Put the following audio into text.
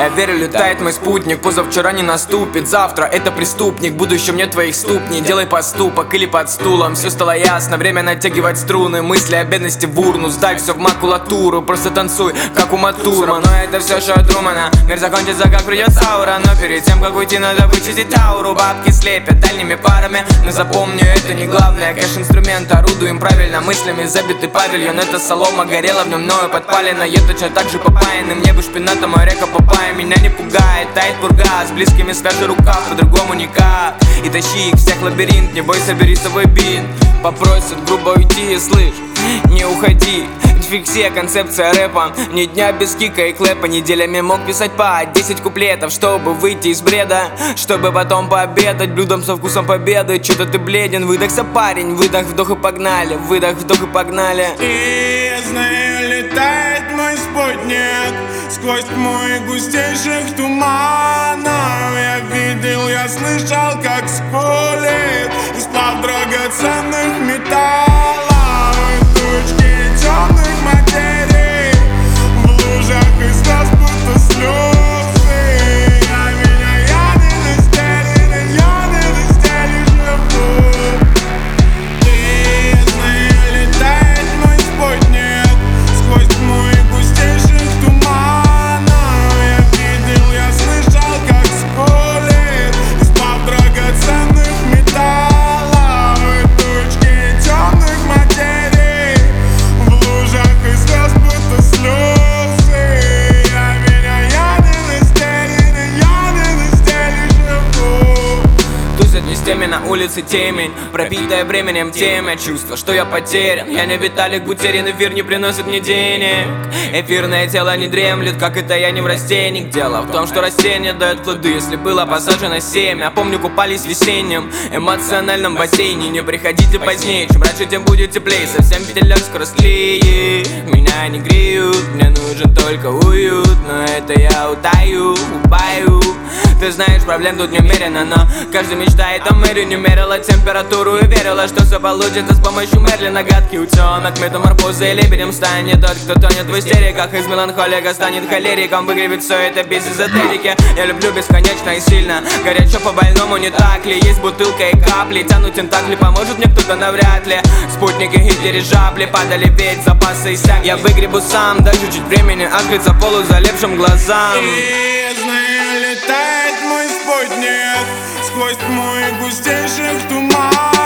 Верю, летает мой спутник. Позавчера не наступит, завтра это преступник. Будущем нет твоих ступней, делай поступок или под стулом. Все стало ясно, время натягивать струны. Мысли о бедности в урну, сдай все в макулатуру. Просто танцуй, как у Матура. Но это все шоу Трумана. Мир закончится, как придет Саура. Но перед тем, как уйти, надо вычистить ауру. Бабки слепят дальними парами, но запомню, это не главное. Кэш-инструмент, орудуем правильно мыслями. Забитый павильон, это солома горела в нем, мною подпалена. Я точно так же попаян, и мне бы шпината, моя река Папайя. Меня не пугает, тает пурга, с близкими свяжи рукав, по-другому никак. И тащи их всех лабиринт, не бойся, бери с собой бинт. Попросят грубо уйти, слышь, не уходи. Фиксия, концепция рэпа. Ни дня без кика и клэпа. Неделями мог писать по 10 куплетов, чтобы выйти из бреда, чтобы потом пообедать блюдом со вкусом победы. Чё-то ты бледен, выдохся, парень. Выдох, вдох и погнали. Выдох, вдох и погнали. И я знаю, летает мой спутник сквозь тьму густейших туманов. Я видел, я слышал, как скулит сплав драгоценных металлов. Тучки темных материй в лужах из слез будто слезы. А меня янины стели живут. И я знаю, летает мой спутник сквозь тьму и густейших туманов. Я видел, я слышал, как скулит сплав драгоценных металлов. И тучки темных материй в лужах из слез будто слезы. А меня янины стели живут. Тусят не с теми, на улице темень, пробитая временем темя. Чувство, что я потерян. Я не Виталик Бутерин, эфир не приносит мне денег. Эфирное тело не дремлет, как это я не в растении. Дело в том, что растение дает плоды, если было посажено семя. Помню, купались в весеннем эмоциональном бассейне. Не приходите позднее, чем раньше, тем будет теплее. Совсем петелек скоростлее. Меня не греют, мне нужен только уют. Но это я утаю, упаю. Ты знаешь, проблем тут немерено, но каждый мечтает о мэре. Не мерила температуру и верила, что все получится с помощью Мерлина. Гадкий утенок, метаморфоза и лебедем станет тот, кто тонет в истериках. Из меланхолика станет холериком, выгребет все это без эзотерики. Я люблю бесконечно и сильно, горячо по-больному, не так ли? Есть бутылка и капли, тянут тентакли, поможет мне кто-то навряд ли. Спутники и дирижабли падали, ведь запасы иссякли. Я выгребу сам, даже чуть времени открыться полузалепшим глазам. И я знаю, летает мой спутник сквозь тьму и густейших туманов.